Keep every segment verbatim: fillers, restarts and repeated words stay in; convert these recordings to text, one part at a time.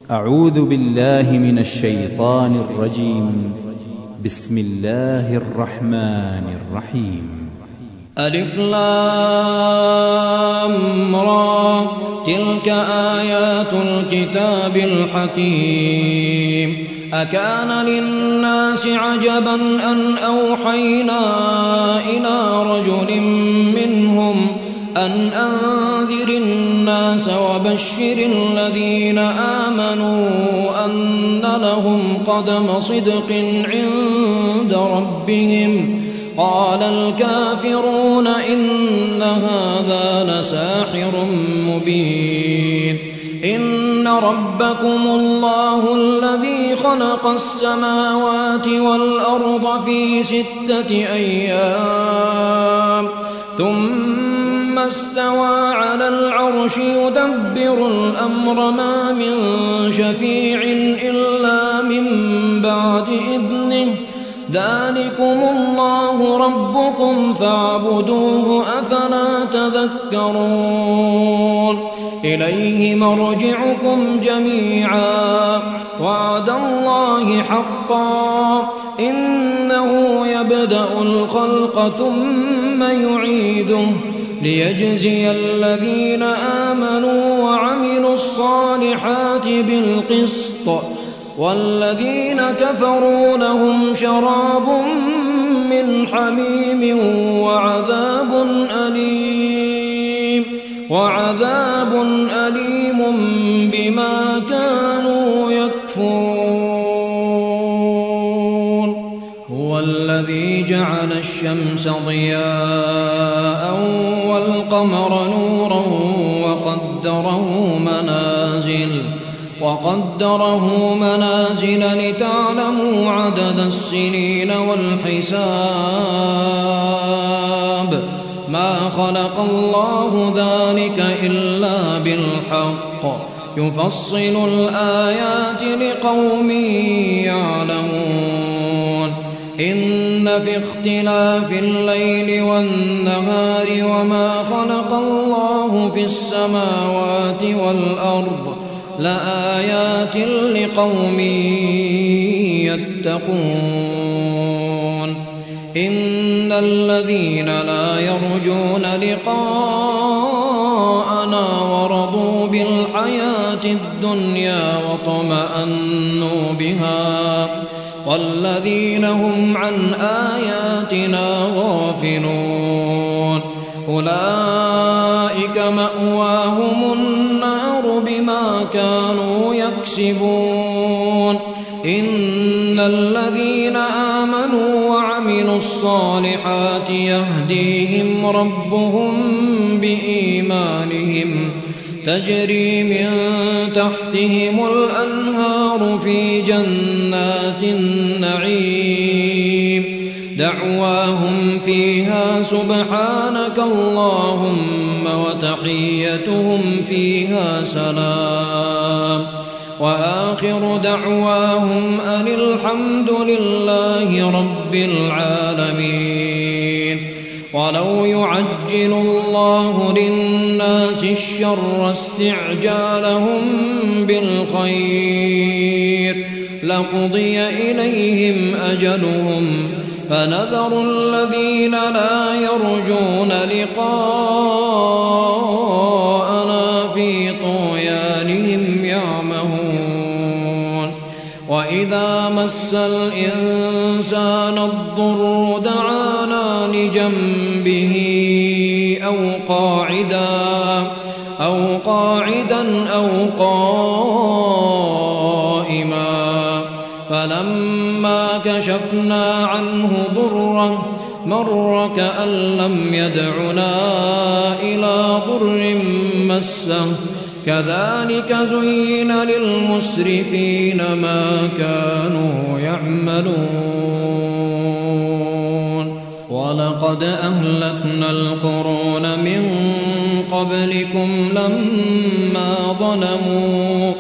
أعوذ بالله من الشيطان الرجيم. بسم الله الرحمن الرحيم. ألف لام را، تلك آيات الكتاب الحكيم. أكان للناس عجبا أن أوحينا إلى رجل منهم أن أنذر الناس وبشر الذين آمنوا أن لهم قدم صدق عند ربهم. قال الكافرون إن هذا لساحر مبين. إن ربكم الله الذي خلق السماوات والأرض في ستة أيام ثم استوى على العرش يدبر الأمر ما من شفيع إلا من بعد إذنه. ذلكم الله ربكم فاعبدوه أفلا تذكرون. إليه مرجعكم جميعا وعد الله حقا إنه يبدأ الخلق ثم يعيده ليجزي الذين آمنوا وعملوا الصالحات بالقسط والذين كفروا لهم شراب من حميم وعذاب أليم وعذاب أليم بما كانوا يكفرون. هو الذي جعل الشمس ضياء والقمر نورا وقدره منازل وقدره منازل لتعلموا عدد السنين والحساب. ما خلق الله ذلك إلا بالحق يفصل الآيات لقوم يعلمون. إن في اختلاف الليل والنهار وما خلق الله في السماوات والأرض لآيات لقوم يتقون. إن الذين لا يرجون لقاءنا ورضوا بالحياة الدنيا واطمأنوا بها والذين هم عن آياتنا غافلون أولئك مأواهم النار بما كانوا يكسبون. إن الذين آمنوا وعملوا الصالحات يهديهم ربهم بإيمانهم تجري من تحتهم الأنهار في جنات النعيم. دعواهم فيها سبحانك اللهم وتحيتهم فيها سلام وآخر دعواهم أن الحمد لله رب العالمين. ولو يعجل الله للناس الشر استعجالهم بالخير لقضي إليهم أجلهم فنذر الذين لا يرجون لقاءنا في طغيانهم يعمهون. وإذا مس الإنسان الضر دعانا لجنبه أو قاعدا أو قاعدا أو قائما فلما كشفنا عنه ضره مر كأن لم يدعنا إلى ضر مسه. كذلك زين للمسرفين ما كانوا يعملون. ولقد أهلكنا القرون من قبلكم لما ظلموا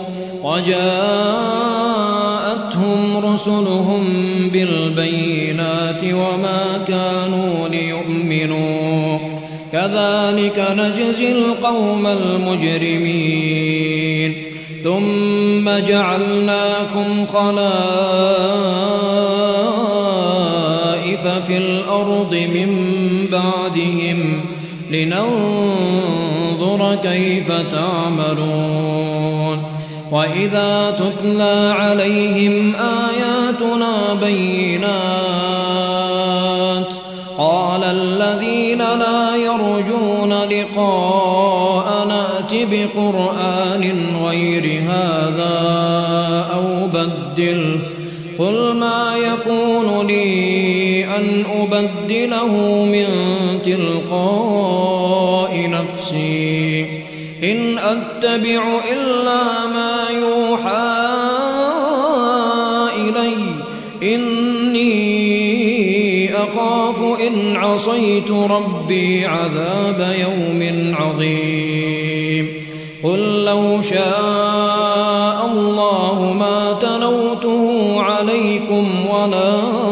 وجاءتهم رسلهم بالبينات وما كانوا ليؤمنوا كذلك نجزي القوم المجرمين ثم جعلناكم خلائف في الأرض من بعدهم لننظر كيف تعملون وإذا تتلى عليهم آياتنا بينات قال الذين لا يرجون لقاءنا ائت بقرآن غير هذا أو بدله قل ما يكون لي أن أبدله من تلقاء نفسي إن أتبع إلا ما يوحى إلي إني أخاف إن عصيت ربي عذاب يوم عظيم قل لو شاء الله ما تلوته عليكم ولا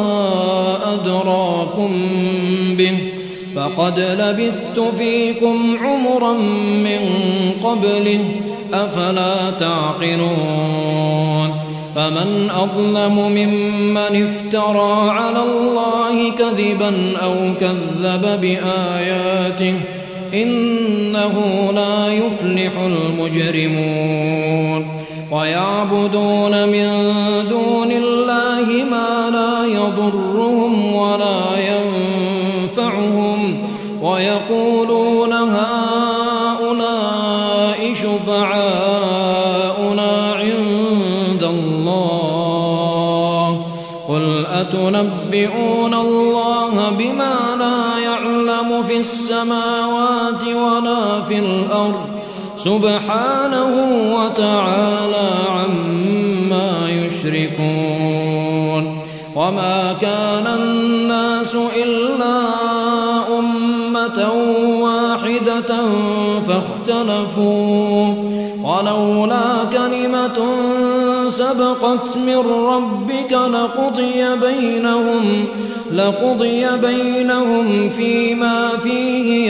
أدراكم به فقد لبثت فيكم عمرا من قبله أفلا تعقلون فمن أظلم ممن افترى على الله كذبا أو كذب بآياته إنه لا يفلح المجرمون ويعبدون من دون الله ما لا يضرهم ولا ينفعهم ويقولون هؤلاء شفعاؤنا عند الله قل أتنبئون الله بما لا يعلم في السماوات ولا في الأرض سبحانه وتعالى عما يشركون وما كان الناس إلا أمة واحدة فاختلفوا ولولا كلمة سبقت من ربك لقضي بينهم لقضي بينهم فيما فيه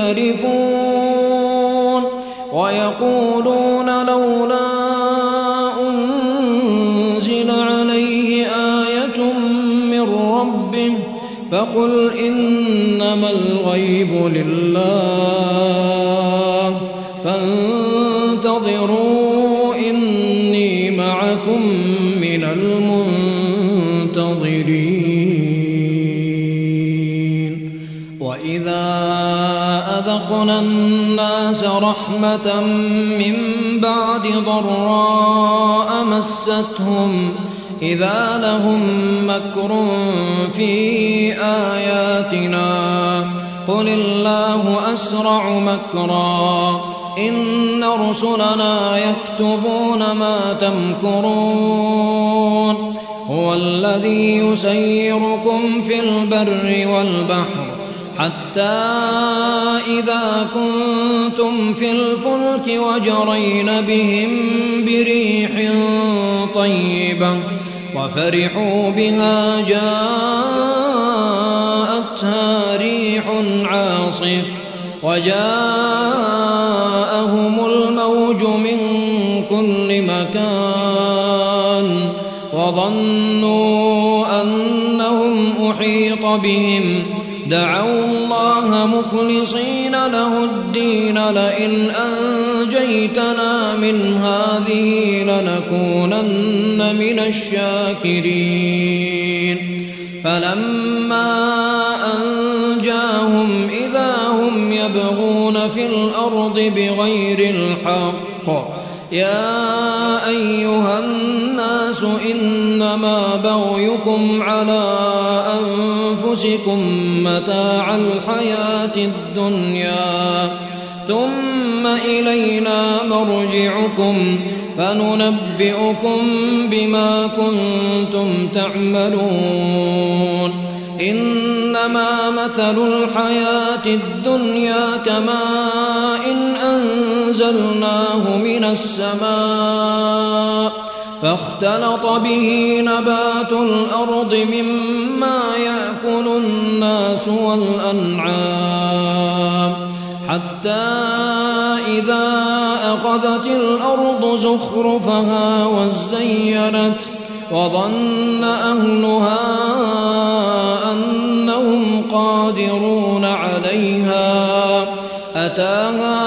يختلفون ويقولون لولا أنزل عليه آية من ربه فقل إنما الغيب لله فانتظروا إني معكم من المنتظرين وإذا أذقنا الناس رحمة من بعد ضراء مستهم إذا لهم مكر في آياتنا قل الله أسرع مكرا إن رسلنا يكتبون ما تمكرون هو الذي يسيركم في البر والبحر حتى إذا كنتم في الفلك وجرين بهم بريح طيبة وفرحوا بها جاءتها ريح عاصف وجاءهم الموج من كل مكان وظنوا أنهم أحيط بهم دعوا الله مخلصين له الدين لئن أنجيتنا من هذه لنكونن من الشاكرين فلما أنجاهم إذا هم يبغون في الأرض بغير الحق يا أيها الناس إنما بغيكم على أنفسكم متاع الحياة الدنيا ثم إلينا مرجعكم فننبئكم بما كنتم تعملون إنما مثل الحياة الدنيا كماء إن أنزلناه من السماء فاختلط به نبات الأرض مما يأكل الناس والأنعام حتى إذا واتخذت الأرض زخرفها وزينت وظن أهلها أنهم قادرون عليها أتاها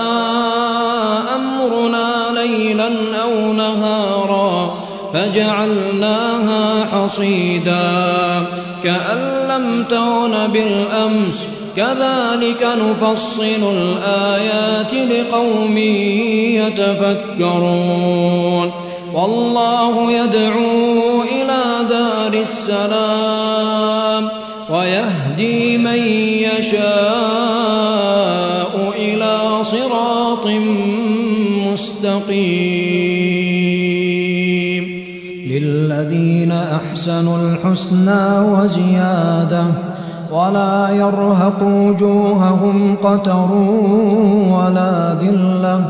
أمرنا ليلا أو نهارا فجعلناها حصيدا كأن لم تغن بالأمس كذلك نفصل الآيات لقوم يتفكرون والله يدعو إلى دار السلام ويهدي من يشاء إلى صراط مستقيم للذين أحسنوا الحسنى وزيادة ولا يرهق وجوههم قتر ولا ذلة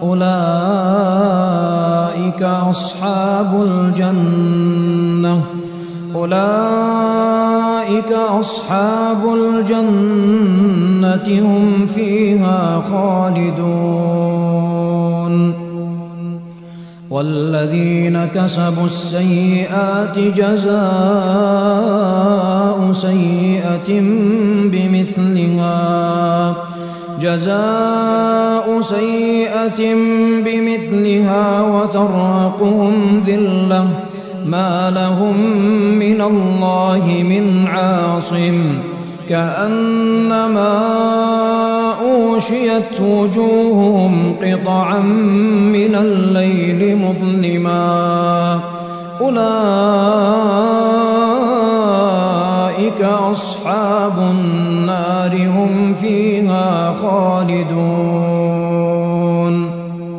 أولئك أصحاب الجنة أولئك أصحاب الجنة هم فيها خالدون والذين كسبوا السيئات جزاء سيئة بمثلها جزاء سيئة بمثلها وترهقهم ذلة ما لهم من الله من عاصم كأنما أوشيت وجوههم قطعا من الليل مظلما أولئك أصحاب النار هم فيها خالدون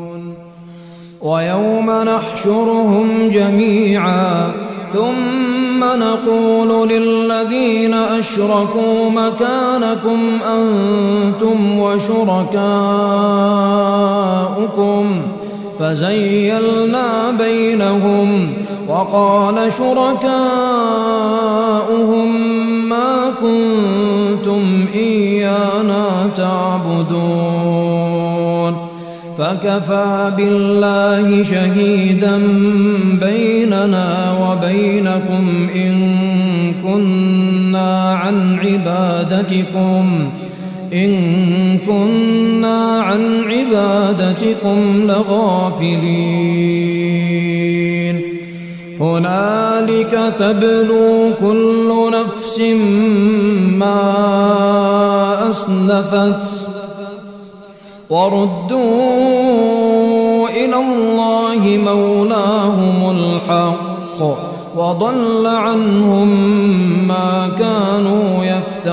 ويوم نحشرهم جميعا ثم نقول للذين أشركوا مكانكم أنتم وشركاؤكم فزيلنا بينهم وقال شركاؤهم ما كنتم إيانا تعبدون فكفى بالله شهيدا بيننا وبينكم إن كنا عن عبادتكم إن كنا عن عبادتكم لغافلين هنالك تبلو كل نفس ما أسلفت وردوا إلى الله مولاهم الحق وضل عنهم ما كانوا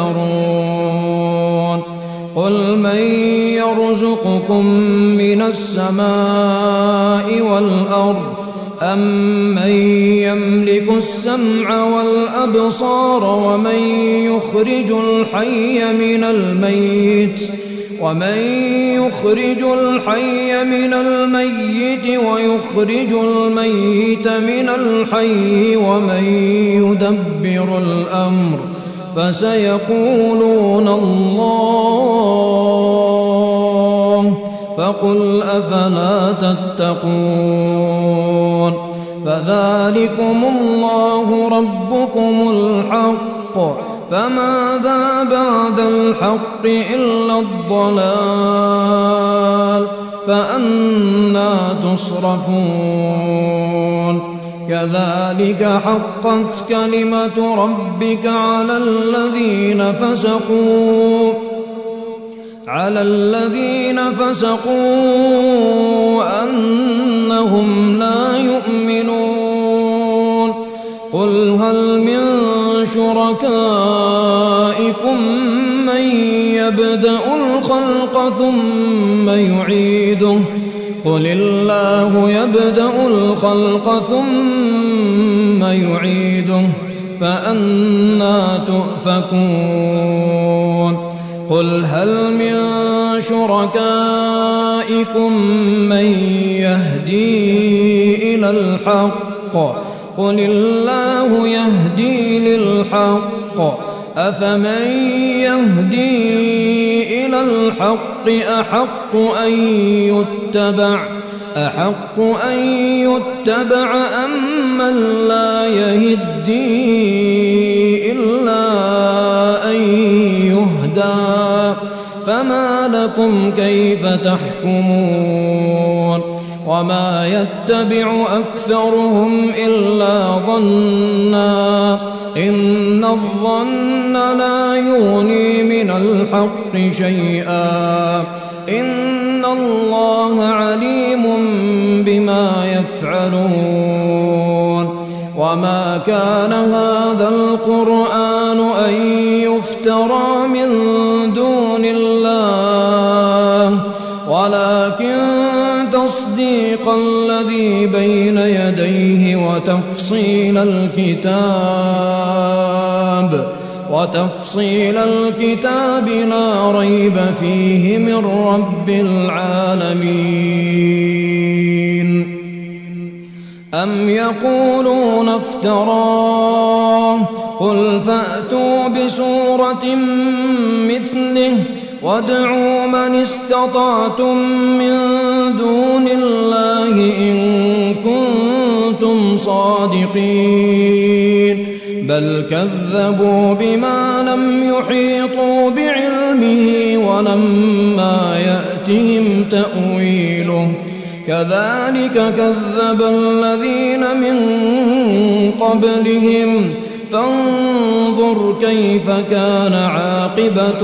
يفترون قل من يرزقكم من السماء والأرض أمن يملك السمع والأبصار ومن يخرج الحي من الميت ومن يخرج الحي من الميت ويخرج الميت من الحي ومن يدبر الأمر فسيقولون الله فقل أفلا تتقون فذلكم الله ربكم الحق فماذا بعد الحق إلا الضلال فأنى تصرفون كذلك حقت كلمة ربك على الذين فسقوا على الذين فسقوا أنهم لا يؤمنون قل هل من شركائكم من يبدأ الخلق ثم يعيده قل الله يبدأ الخلق ثم يعيده فأنى تؤفكون قل هل من شركائكم من يهدي إلى الحق قل الله يهدي للحق أفمن يهدي إلى الحق أحق أن يتبع أحق أن يتبع أم من لا يهدي إلا أن يهدى فما لكم كيف تحكمون وما يتبع أكثرهم إلا ظنا إن الظن لا يغني من الحق شيئا إن الله عليم بما يفعلون وما كان هذا القرآن أن يفترى من دون الله ولكن تصديق الذي بين يديه وتفصيل الكتاب وتفصيل الكتاب لا ريب فيه من رب العالمين أم يقولون افتراه قل فأتوا بسورة مثله وادعوا من استطعتم من دون الله إن كنتم صادقين بل كذبوا بما لم يحيطوا بعلمه ولما يأتهم تأويله كذلك كذب الذين من قبلهم فانظر كيف كان عاقبة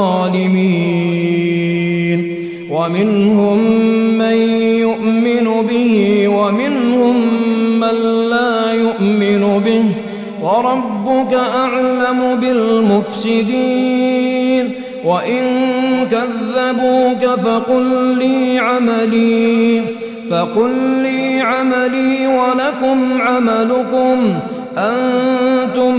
الظالمين ومنهم من يؤمن به ومنهم من لا يؤمن به وربك أعلم بالمفسدين وإن كذبوك فقل لي عملي فقل لي عملي ولكم عملكم أنتم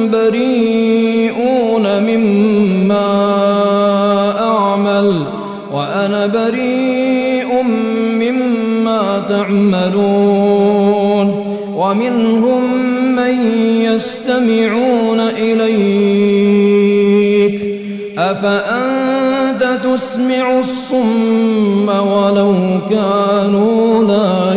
بريئون مما أعمل وأنا بريء مما تعملون ومنهم من يستمعون إليك أفأنت تسمع الصم ولو كانوا لا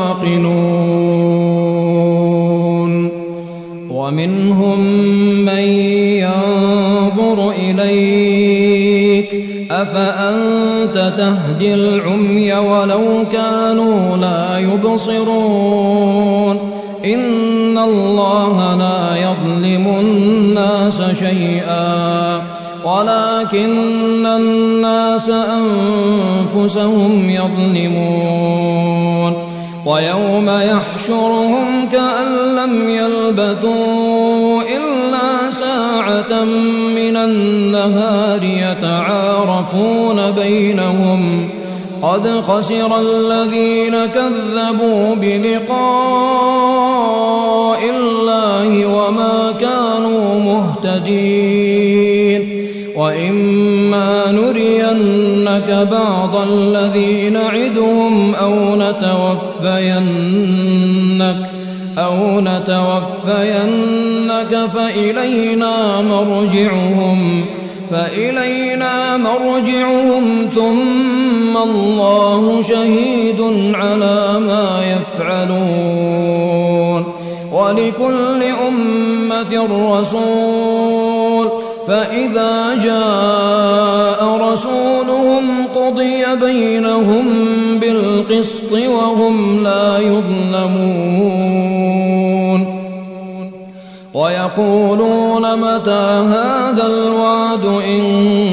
يعقلون ومنهم من ينظر إليك أفأنت تهدي العمي ولو كانوا لا يبصرون إن الله لا يظلم الناس شيئا ولكن الناس أنفسهم يظلمون ويوم يحشرهم كأن لم يلبثوا إلا ساعة من النهار يتعارفون بينهم قد خسر الذين كذبوا بلقاء الله وما كانوا مهتدين وإما نرينك بعض الذي نعدهم أو نتوفينك أو نتوفينك فإلينا مرجعهم فإلينا مرجعهم ثم الله شهيد على ما يفعلون ولكل أمة رسول فإذا جاء رسولهم قضي بينهم بالقسط وهم لا يظلمون ويقولون متى هذا الوعد إن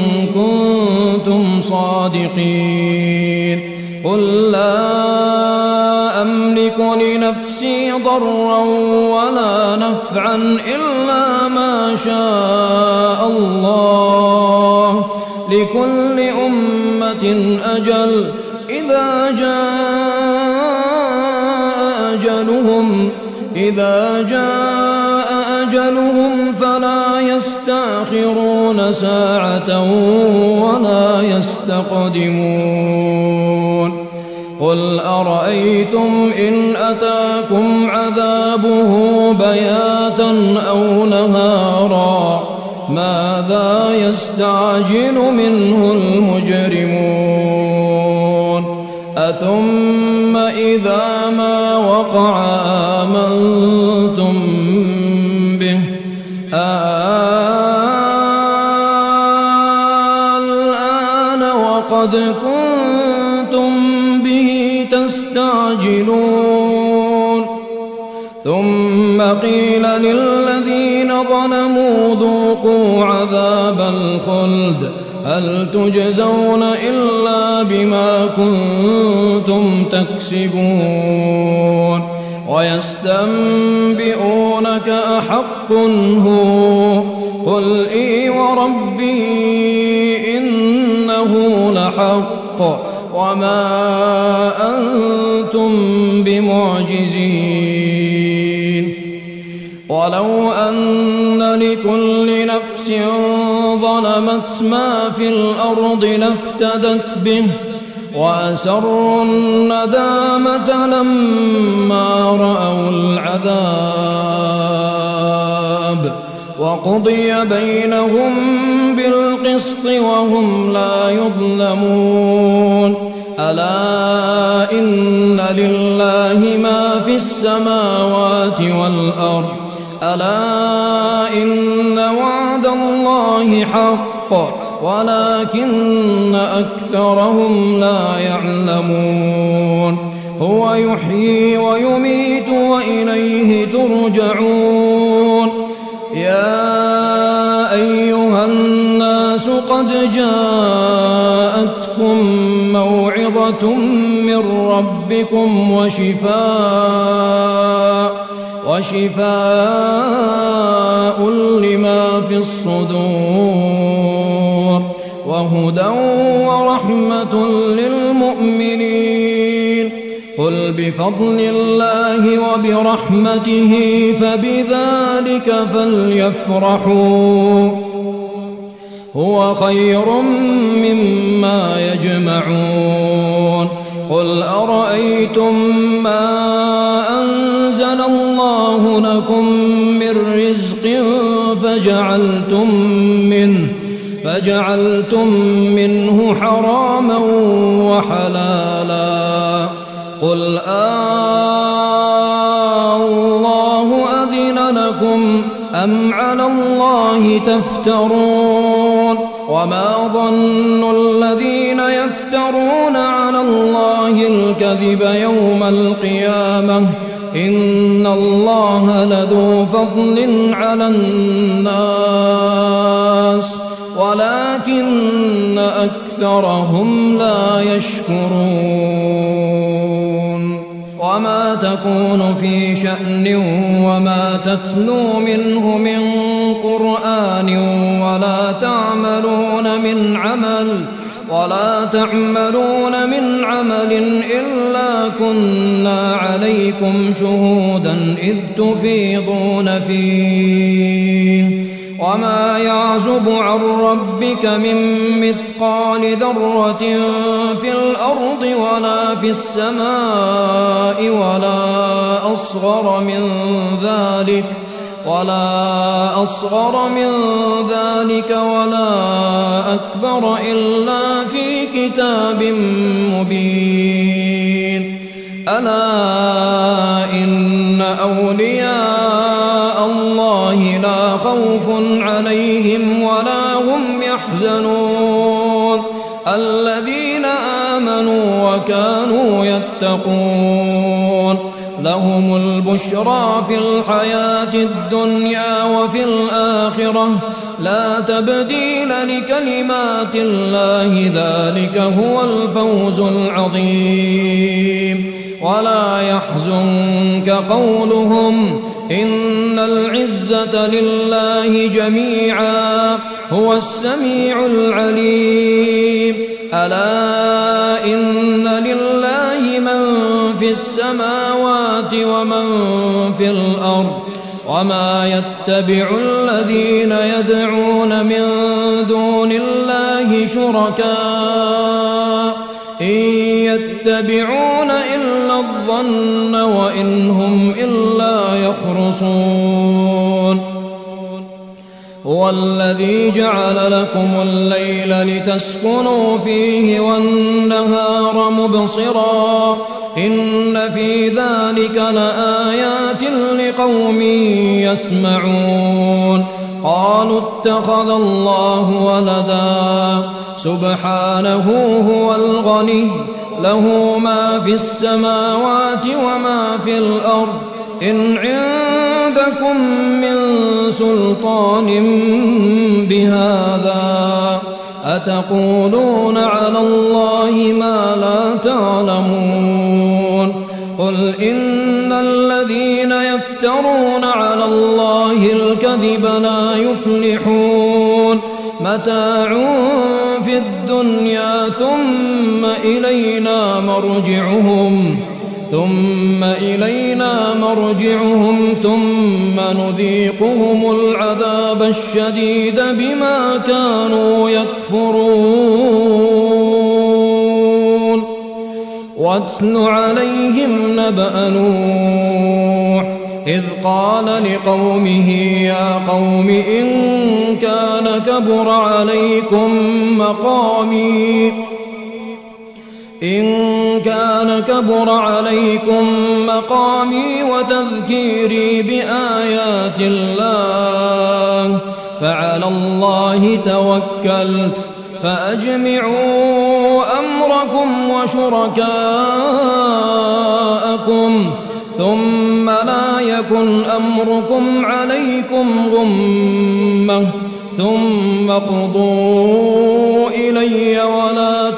كنتم صادقين قل لا أملك لنفسي ضرا ولا نفعا إلا ما شاء الله لكل أمة أجل إذا جاء أجلهم إذا جاء أجلهم فلا يستأخرون ساعة ولا يستقدمون قل أرأيتم إن أتاكم عذابه بياتا أو نهارا ماذا يستعجل منه المجرمون أثم إذا ما وقع آمنتم به الآن وقد كنتم به تستعجلون ثم قيل للذين ظلموا ذوقوا عذاب الخلد هل تجزون إلا بما كنتم تكسبون ويستنبئونك أحق هو قل إي وربي إنه لحق وما أنتم بمعجزين ولو أن لكل نفس ظلمت ما في الأرض لافتدت به وأسروا الندامة لما رأوا العذاب وقضي بينهم بالقسط وهم لا يظلمون ألا إن لله ما في السماوات والأرض ألا إن وعد الله حق ولكن أكثرهم لا يعلمون هو يحيي ويميت وإليه ترجعون يا أيها الناس قد جاءتكم موعظة من ربكم وشفاء وشفاء لما في الصدور وهدى ورحمة للمؤمنين قل بفضل الله وبرحمته فبذلك فليفرحوا هو خير مما يجمعون قل أرأيتم ما أنزل الله لكم من رزق فجعلتم منه فجعلتم منه حراما وحلالا قل الله أذن لكم أم على الله تفترون وما ظن الذين يفترون على الله الكذب يوم القيامة إن الله لذو فضل على الناس ولكن أكثرهم لا يشكرون وما تكون في شأن وما تتلو منه من قرآن ولا تعملون من عمل ولا تعملون من عمل إلا كنا عليكم شهودا إذ تفيضون فيه وما يعزب عن ربك من مثقال ذرة في الأرض ولا في السماء ولا أصغر من ذلك ولا أصغر من ذلك ولا أكبر إلا في كتاب مبين ألا إن أولياء الله لا خوف عليهم ولا هم يحزنون الذين آمنوا وكانوا يتقون لهم البشرى في الحياة الدنيا وفي الآخرة لا تبديل لكلمات الله ذلك هو الفوز العظيم ولا يحزنك قولهم إن العزة لله جميعا هو السميع العليم ألا إن لله من في السماوات ومن في الأرض وما يتبع الذين يدعون من دون الله شركاء إن يتبعون إلا الظن وإن هم إلا يخرصون هو الذي جعل لكم الليل لتسكنوا فيه والنهار مبصرا إن في ذلك لآيات لقوم يسمعون قالوا اتخذ الله ولدا سبحانه هو الغني له ما في السماوات وما في الأرض إن عندكم من سلطان بهذا أتقولون على الله ما لا تعلمون قل إن الذين يفترون على الله الكذب لا يفلحون متاع في الدنيا ثم إلينا مرجعهم ثم إلينا مرجعهم ثم نذيقهم العذاب الشديد بما كانوا يكفرون واتل عليهم نبأ نوح إذ قال لقومه يا قوم إن كان كبر عليكم مقامي إن كان كبر عليكم مقامي وتذكيري بآيات الله فعلى الله توكلت فأجمعوا أمركم وشركاءكم ثم لا يكن أمركم عليكم غمة ثم اقضوا إلي ولا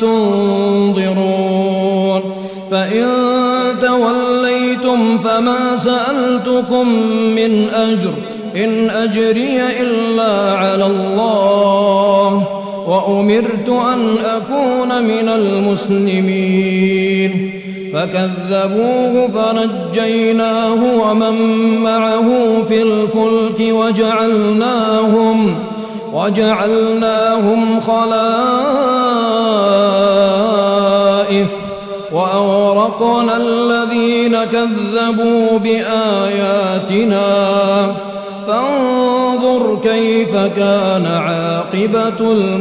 تنظرون فإن توليتم فما سألتكم من أجر إن أجري إلا على الله وأمرت أن أكون من المسلمين فكذبوه فنجيناه ومن معه في الفلك وجعلناهم وجعلناهم خلائف وأغرقنا الذين كذبوا بآياتنا فانظر كيف كان عاقبة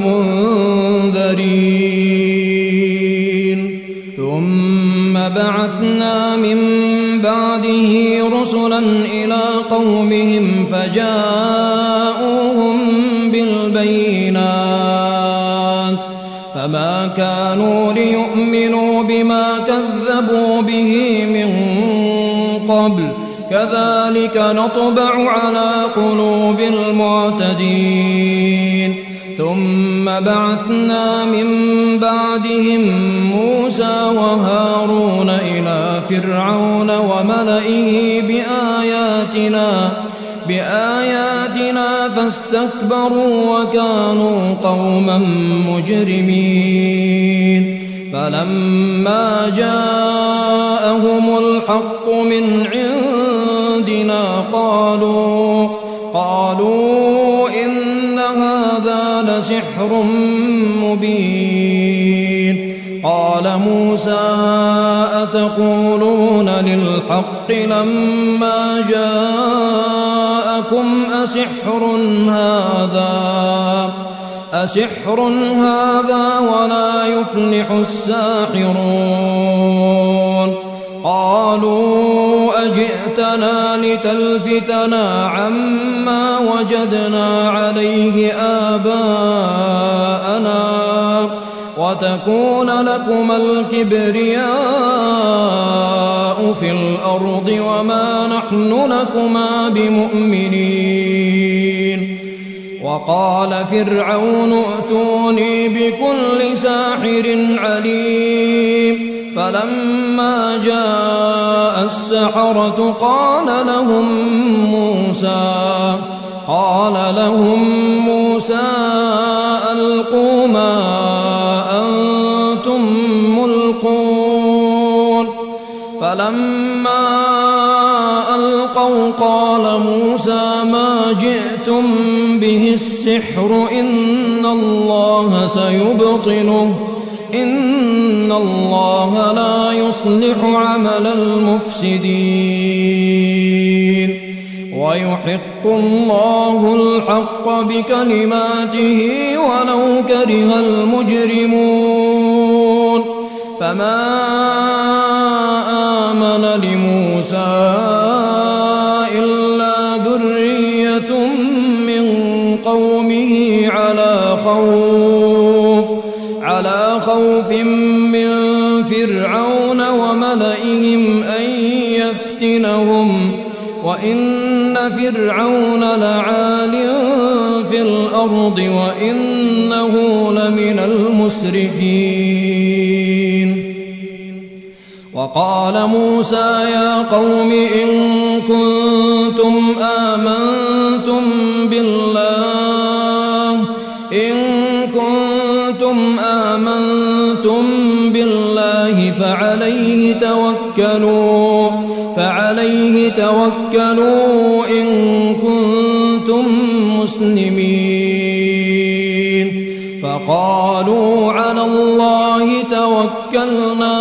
المنذرين ثم بعثنا من بعده رسلا إلى قومهم فجاءوهم بالبينات فما كانوا ليؤمنوا بما كذبوا به من قبل كذلك نطبع على قلوب المعتدين ثم بعثنا من بعدهم موسى وهارون إلى فرعون وملئه بآياتنا بآياتنا فاستكبروا وكانوا قوما مجرمين فلما جاءهم الحق من عندنا قالوا قالوا إن هذا لسحر مبين قال موسى أتقولون للحق لما جاءكم أسحر هذا أسحر هذا ولا يفلح الساحرون قالوا أجئتنا لتلفتنا عما وجدنا عليه آباءنا وتكون لكما الكبرياء في الأرض وما نحن لكما بمؤمنين وقال فرعون ائتوني بكل ساحر عليم فلما جاء السحرة قال لهم موسى قال لهم موسى ألقوا ما أنتم ملقون فلما ألقوا قال موسى ما جئتم به السحر إن الله سيبطله إن الله لا يصلح عمل المفسدين ويحق الله الحق بكلماته ولو كره المجرمون فما آمن لموسى إلا ذرية من قومه على خوف على خوف من فرعون وملئهم أن يفتنهم وإن فرعون لعال في الأرض وإنه لمن المسرفين وقال موسى يا قوم إن كنتم آمنتم بالله إن كنتم آمنتم بالله فعليه توكلوا فعليه توكلوا إن كنتم مسلمين فقالوا على الله توكلنا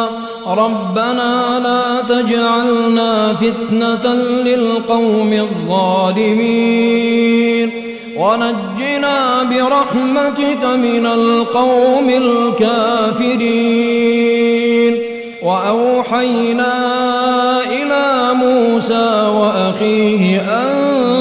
ربنا لا تجعلنا فتنة للقوم الظالمين ونجنا برحمتك من القوم الكافرين وأوحينا إلى موسى وأخيه أن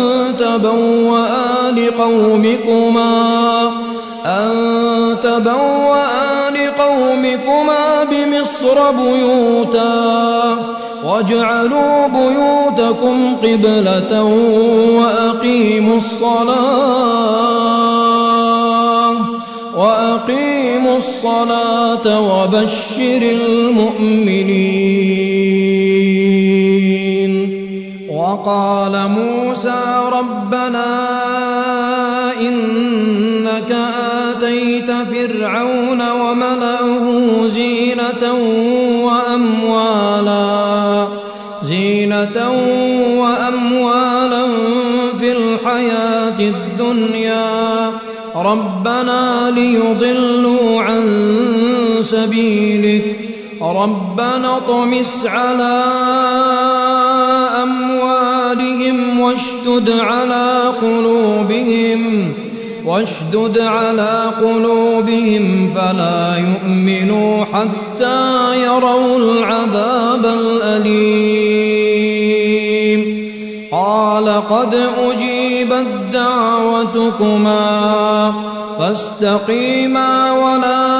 تبوأ لقومكما أن تبوأ لقومكما بمصر بيوتا واجعلوا بيوتكم قبلة وأقيموا الصلاة وأقيموا الصلاة وبشر المؤمنين وقال موسى ربنا إنك آتيت فرعون وملأه زينة وأموالا زينة وأموالا في الحياة الدنيا ربنا ليضلوا عن سبيلك ربنا اطمس على أموالهم واشدد على قلوبهم واشدد على قلوبهم فلا يؤمنوا حتى يروا العذاب الأليم قال قد أجيبت دعوتكما فاستقيما ولا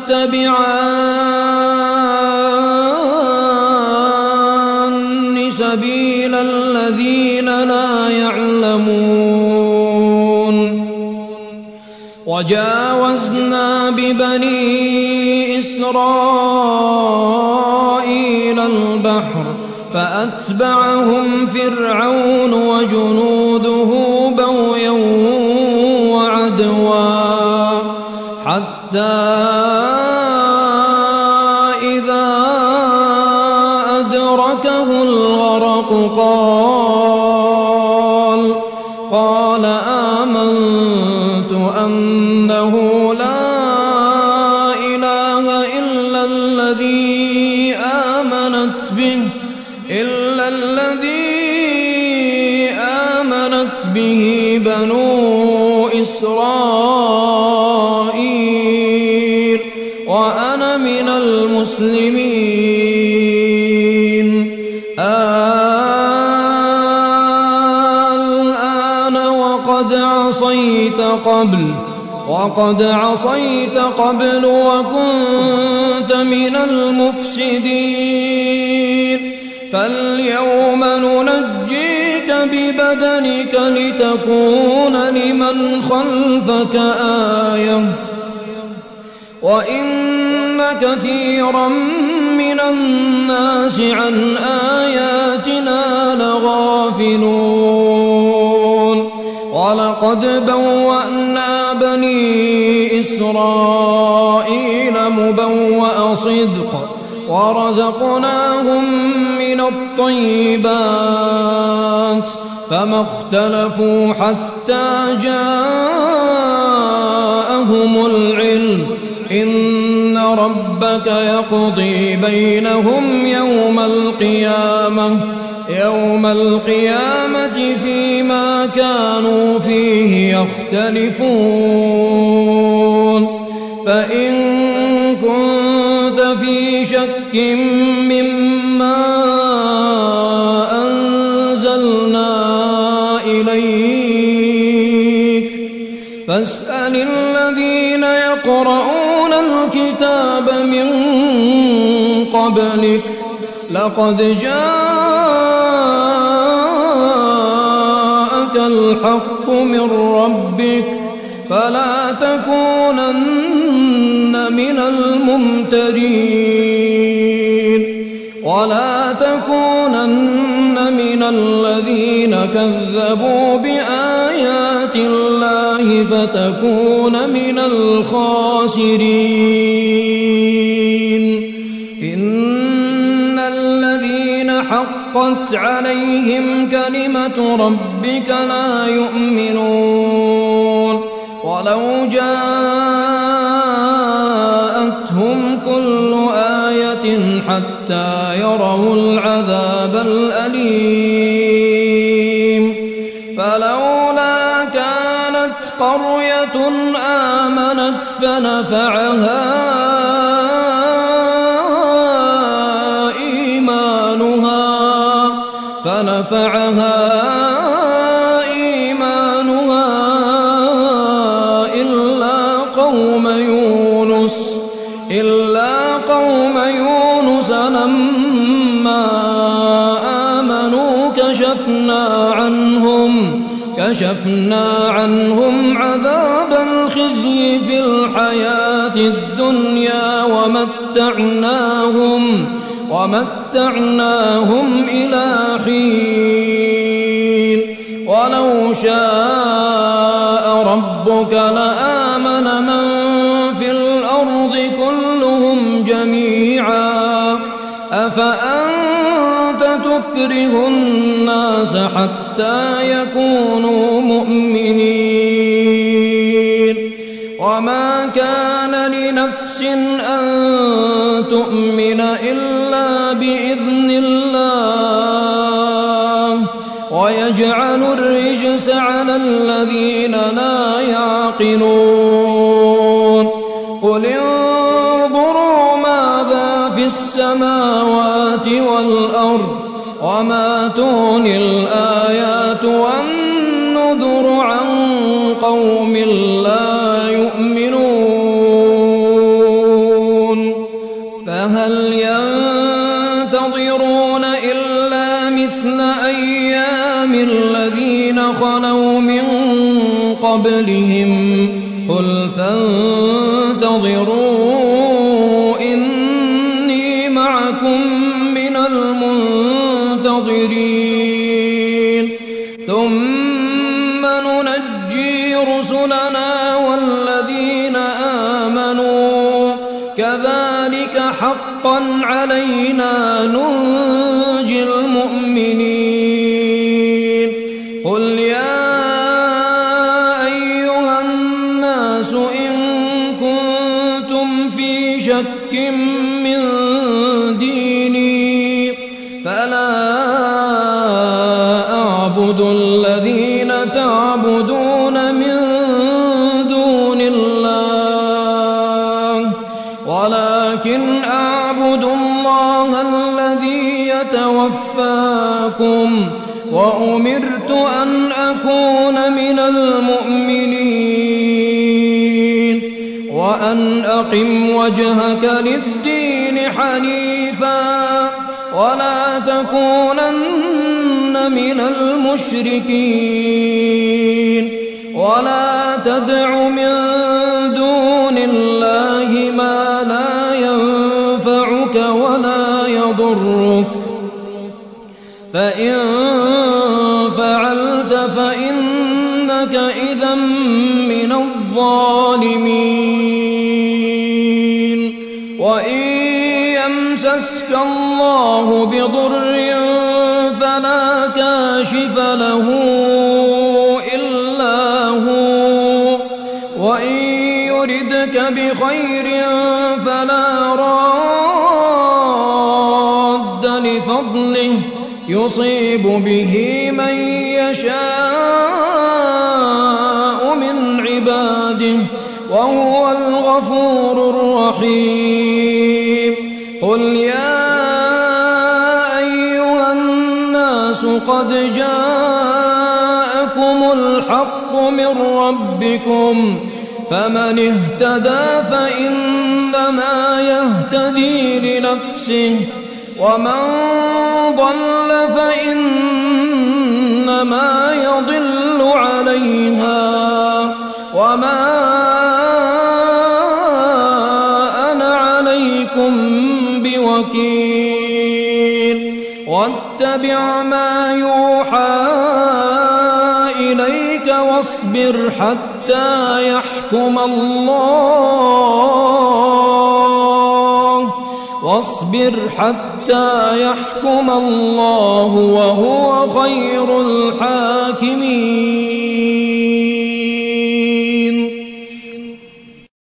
تتبعان سبيل الذين لا يعلمون وجاوزنا ببني إسرائيل البحر فأتبعهم فرعون وجنوده بغيا وعدوا حتى إذا أدركه الغرق قال قال آمنت أنه لا إله إلا الذي آمنت به إلا الذي آمنت به بنو إسرائيل وأنا من المسلمين الآن وقد عصيت قبل وقد عصيت قبل وكنت من المفسدين فاليوم ننجيك ببدنك لتكون لمن خلفك آية وإن كثيرا من الناس عن آياتنا لغافلون ولقد بوأنا بني إسرائيل مبوأ صدق ورزقناهم من الطيبات فما اختلفوا حتى جاءهم العلم إن ربك يقضي بينهم يوم القيامة يوم القيامة فيما كانوا فيه يختلفون فإن كنت في شك مما أنزلنا إليك فاسأل الذين يقرؤون الكتاب من قبلك لقد جاءك الحق من ربك فلا تكونن من الممترين ولا تكونن من الذين كذبوا بآيات الله فتكون من الخاسرين إن الذين حقت عليهم كلمة ربك لا يؤمنون ولو جاءتهم كل آية حتى يروا العذاب الأليم فلولا كانت قرية آمنت فنفعها إيمانها فنفعها إلا قوم يونس لما آمنوا كشفنا عنهم كشفنا عنهم عذاب الخزي في الحياة الدنيا ومتعناهم ومتعناهم إلى حين ولو شاء ربك لآمن من في الأرض كلهم جميعا أفأنت تكره الناس حتى يكونوا مؤمنين وما كان لنفس أن تؤمن إلا بإذن الله ويجعل الرجس على الذين لا يعقلون قل انظروا ماذا في السماوات والأرض وما تغني الآيات والنذر عن قوم لا يؤمنون فهل ينتظرون إلا مثل أيام الذين خلوا من قبلهم قل فانتظروا إني معكم من المنتظرين ثم ننجي رسلنا والذين آمنوا كذلك حقا علينا ننجي المؤمنين قل يا أيها الناس إن كنتم في شك من ديني فلا أعبد الذين تعبدون من دون الله ولكن أعبد الله الذي يتوفاكم وأمرت أن أكون من المؤمنين وأن أقم وجهك للدين حنيفا ولا تكونن من المشركين ولا تدع من دون الله ما لا ينفعك ولا يضرك فإن فعلت فإنك إذا من الظالمين وإن يمسسك الله بضر فلا كاشف له إلا هو وإن يردك بخير فلا راد لفضله يصيب به من يشاء من عباده وهو الغفور الرحيم. قل يا أيها الناس قد جاءكم الحق من ربكم فمن اهتدى فإنما يهتدي لنفسه ومن ضل فإنما يضل عليها وما أنا عليكم بوكيل. واتبع ما يوحى إليك واصبر حتى يحكم الله واصبر حتى يحكم الله وهو خير الحاكمين.